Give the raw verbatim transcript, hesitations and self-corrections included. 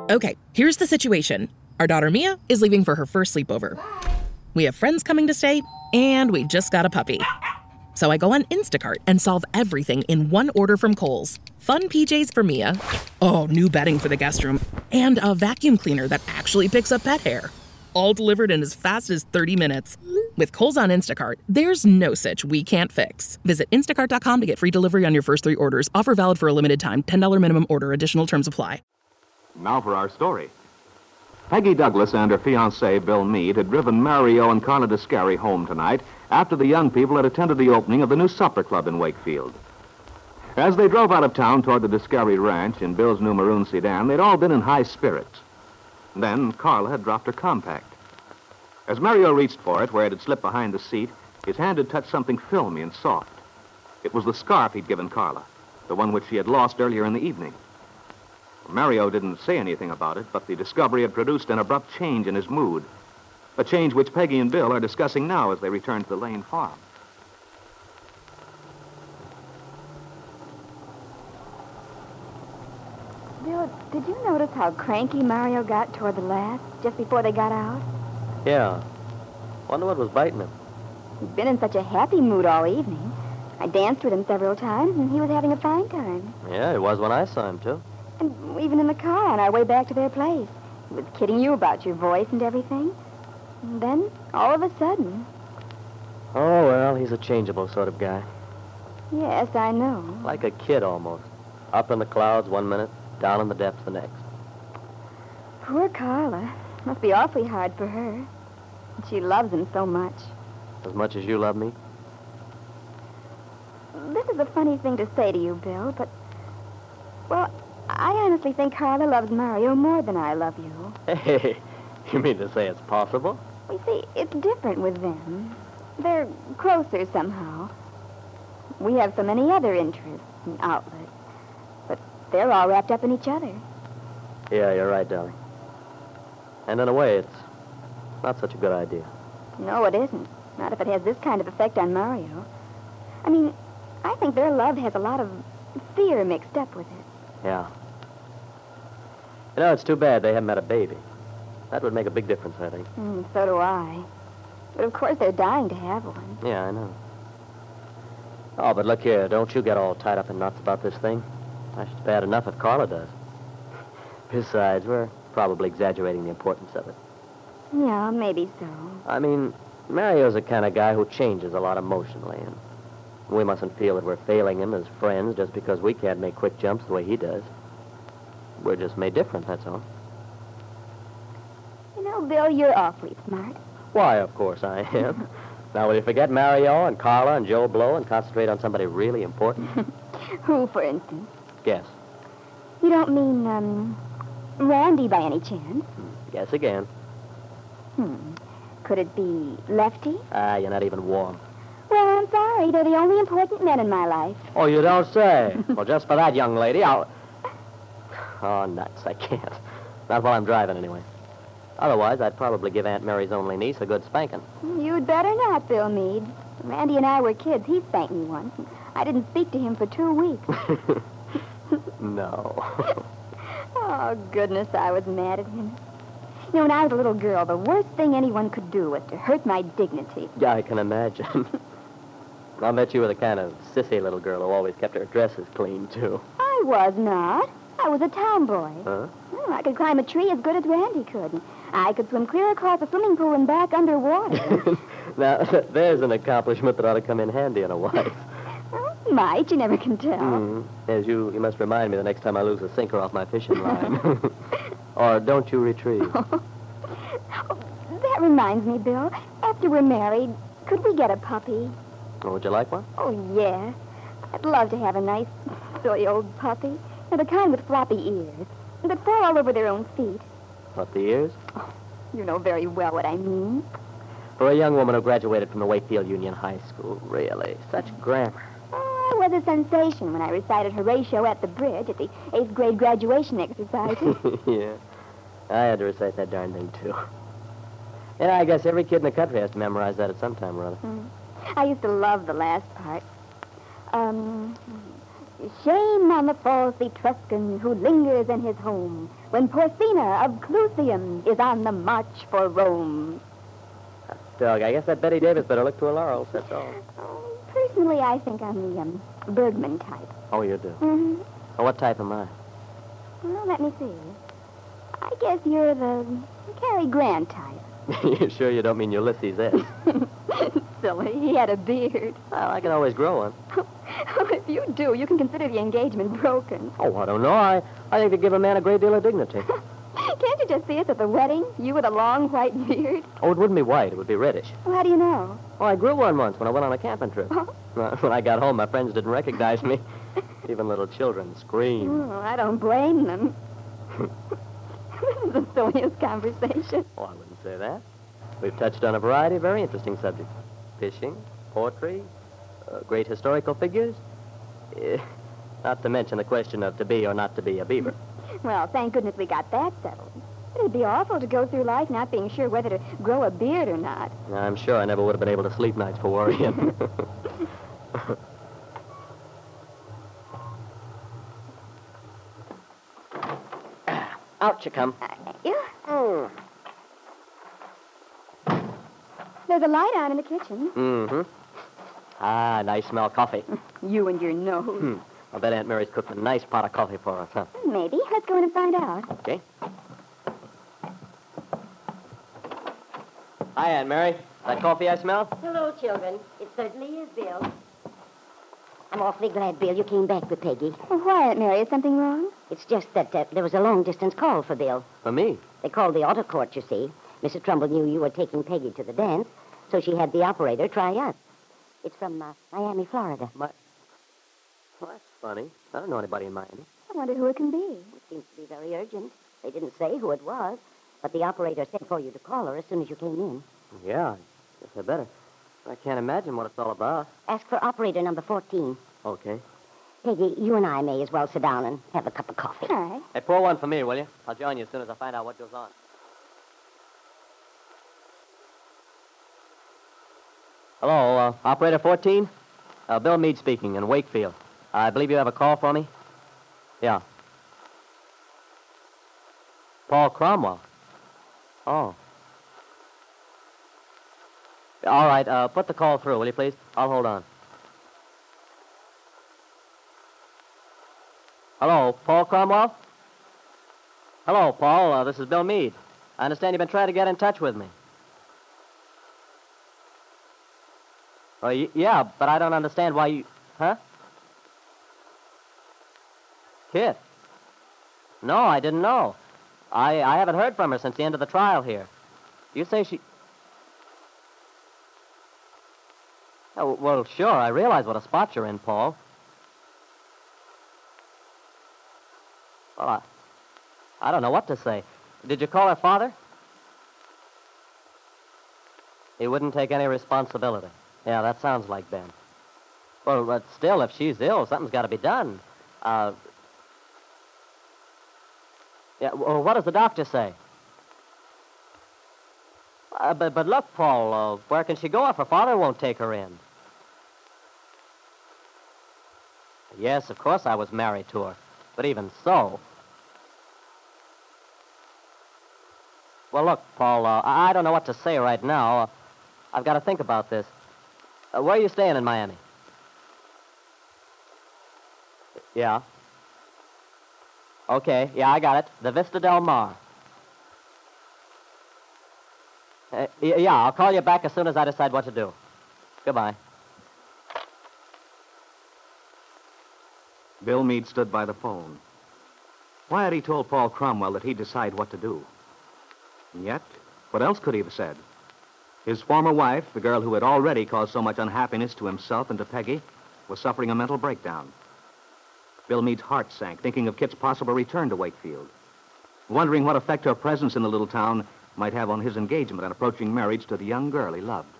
Okay, here's the situation. Our daughter Mia is leaving for her first sleepover. Bye. We have friends coming to stay, and we just got a puppy. So I go on Instacart and solve everything in one order from Kohl's. Fun P Js for Mia. Oh, new bedding for the guest room. And a vacuum cleaner that actually picks up pet hair. All delivered in as fast as thirty minutes. With Kohl's on Instacart, there's no such we can't fix. Visit instacart dot com to get free delivery on your first three orders. Offer valid for a limited time. ten dollars minimum order. Additional terms apply. Now for our story. Peggy Douglas and her fiancé, Bill Meade, had driven Mario and Carla Descari home tonight after the young people had attended the opening of the new supper club in Wakefield. As they drove out of town toward the Descari ranch in Bill's new maroon sedan, they'd all been in high spirits. Then Carla had dropped her compact. As Mario reached for it, where it had slipped behind the seat, his hand had touched something filmy and soft. It was the scarf he'd given Carla, the one which she had lost earlier in the evening. Mario didn't say anything about it, but the discovery had produced an abrupt change in his mood, a change which Peggy and Bill are discussing now as they return to the Lane farm. Bill, did you notice how cranky Mario got toward the last, just before they got out? Yeah. Wonder what was biting him. He'd been in such a happy mood all evening. I danced with him several times, and he was having a fine time. Yeah, he was when I saw him, too. And even in the car on our way back to their place. He was kidding you about your voice and everything. And then, all of a sudden... Oh, well, he's a changeable sort of guy. Yes, I know. Like a kid, almost. Up in the clouds one minute, down in the depths the next. Poor Carla. Must be awfully hard for her. She loves him so much. As much as you love me? This is a funny thing to say to you, Bill, but... Well, I honestly think Carla loves Mario more than I love you. Hey, you mean to say it's possible? You see, it's different with them. They're closer somehow. We have so many other interests and outlets. But they're all wrapped up in each other. Yeah, you're right, darling. And in a way, it's not such a good idea. No, it isn't. Not if it has this kind of effect on Mario. I mean, I think their love has a lot of fear mixed up with it. Yeah. You know, it's too bad they haven't had a baby. That would make a big difference, I think. Mm, so do I. But of course they're dying to have one. Yeah, I know. Oh, but look here, don't you get all tied up in knots about this thing. It's bad enough if Carla does. Besides, we're probably exaggerating the importance of it. Yeah, maybe so. I mean, Mario's the kind of guy who changes a lot emotionally, and we mustn't feel that we're failing him as friends just because we can't make quick jumps the way he does. We're just made different, that's all. You know, Bill, you're awfully smart. Why, of course I am. Now, will you forget Mario and Carla and Joe Blow and concentrate on somebody really important? Who, for instance? Guess. You don't mean, um, Randy by any chance? Guess again. Hmm. Could it be Lefty? Ah, you're not even warm. Well, I'm sorry. They're the only important men in my life. Oh, you don't say. Well, just for that, young lady, I'll... Oh, nuts. I can't. Not while I'm driving, anyway. Otherwise, I'd probably give Aunt Mary's only niece a good spanking. You'd better not, Bill Meade. Randy and I were kids. He spanked me once. I didn't speak to him for two weeks. No. Oh, goodness, I was mad at him. You know, when I was a little girl, the worst thing anyone could do was to hurt my dignity. Yeah, I can imagine. I'll bet you were the kind of sissy little girl who always kept her dresses clean, too. I was not. I was a tomboy. Huh? Well, I could climb a tree as good as Randy could. I could swim clear across a swimming pool and back underwater. Now, there's an accomplishment that ought to come in handy in a wife. Well, might. You never can tell. Mm. Yes, you, you must remind me the next time I lose a sinker off my fishing line. Or don't you retrieve? Oh, that reminds me, Bill. After we're married, could we get a puppy? Oh, would you like one? Oh, yeah. I'd love to have a nice, silly old puppy. You know, the kind with floppy ears that fall all over their own feet. What, the ears? Oh, you know very well what I mean. For a young woman who graduated from the Wakefield Union High School, really. Such grammar. Oh, I was a sensation when I recited Horatio at the bridge at the eighth grade graduation exercises. Yeah. I had to recite that darn thing, too. Yeah, I guess every kid in the country has to memorize that at some time or other. Mm. I used to love the last part. Um, Shame on the false Etruscan who lingers in his home when Porcina of Clusium is on the march for Rome. Doug, I guess that Betty Davis better look to her laurels, that's all. Oh, personally, I think I'm the um, Bergman type. Oh, you do? Mm-hmm. Well, what type am I? Well, let me see. I guess you're the Cary Grant type. You sure you don't mean Ulysses S? Silly, he had a beard. Well, I can always grow one. If you do, you can consider the engagement broken. Oh, I don't know. I, I think they give a man a great deal of dignity. Can't you just see us at the wedding? You with a long white beard? Oh, it wouldn't be white. It would be reddish. Well, how do you know? Oh, I grew one once when I went on a camping trip. Oh. When I got home, my friends didn't recognize me. Even little children screamed. Oh, I don't blame them. This is the silliest conversation. Oh, I wouldn't say that. We've touched on a variety of very interesting subjects. Fishing, poetry, uh, great historical figures. Eh, not to mention the question of to be or not to be a beaver. Well, thank goodness we got that settled. It'd be awful to go through life not being sure whether to grow a beard or not. I'm sure I never would have been able to sleep nights for worrying. Out you come. Uh, yeah. Mm. There's a light on in the kitchen. Mm-hmm. Ah, nice smell coffee. You and your nose. Hmm. I bet Aunt Mary's cooked a nice pot of coffee for us, huh? Maybe. Let's go in and find out. Okay. Hi, Aunt Mary. That coffee I smell? Hello, children. It certainly is, Bill. I'm awfully glad, Bill, you came back with Peggy. Well, why, Aunt Mary? Is something wrong? It's just that uh, there was a long-distance call for Bill. For me? They called the auto court, you see. Missus Trumbull knew you were taking Peggy to the dance, so she had the operator try us. It's from uh, Miami, Florida. My... Well, that's funny. I don't know anybody in Miami. I wonder who it can be. It seems to be very urgent. They didn't say who it was, but the operator said for you to call her as soon as you came in. Yeah, I guess I better. I can't imagine what it's all about. Ask for operator number fourteen. Okay. Peggy, you and I may as well sit down and have a cup of coffee. All right. Hey, pour one for me, will you? I'll join you as soon as I find out what goes on. Hello, uh, operator fourteen? Uh, Bill Meade speaking in Wakefield. I believe you have a call for me? Yeah. Paul Cromwell. Oh. All right, uh, put the call through, will you, please? I'll hold on. Hello, Paul Cromwell? Hello, Paul. Uh, this is Bill Meade. I understand you've been trying to get in touch with me. Oh, y- yeah, but I don't understand why you... Huh? Kit? No, I didn't know. I, I haven't heard from her since the end of the trial here. You say she... Oh, well, sure, I realize what a spot you're in, Paul. Well, I, I don't know what to say. Did you call her father? He wouldn't take any responsibility. Yeah, that sounds like Ben. Well, but still, if she's ill, something's got to be done. Uh, yeah, well, what does the doctor say? Uh, but, but look, Paul, uh, where can she go if her father won't take her in? Yes, of course I was married to her. But even so... Well, look, Paul, uh, I I don't know what to say right now. Uh, I've got to think about this. Uh, where are you staying in Miami? Yeah. Okay, yeah, I got it. The Vista Del Mar. Uh, y- yeah, I'll call you back as soon as I decide what to do. Goodbye. Bill Meade stood by the phone. Why had he told Paul Cromwell that he'd decide what to do? And yet, what else could he have said? His former wife, the girl who had already caused so much unhappiness to himself and to Peggy, was suffering a mental breakdown. Bill Meade's heart sank, thinking of Kit's possible return to Wakefield, wondering what effect her presence in the little town might have on his engagement and approaching marriage to the young girl he loved.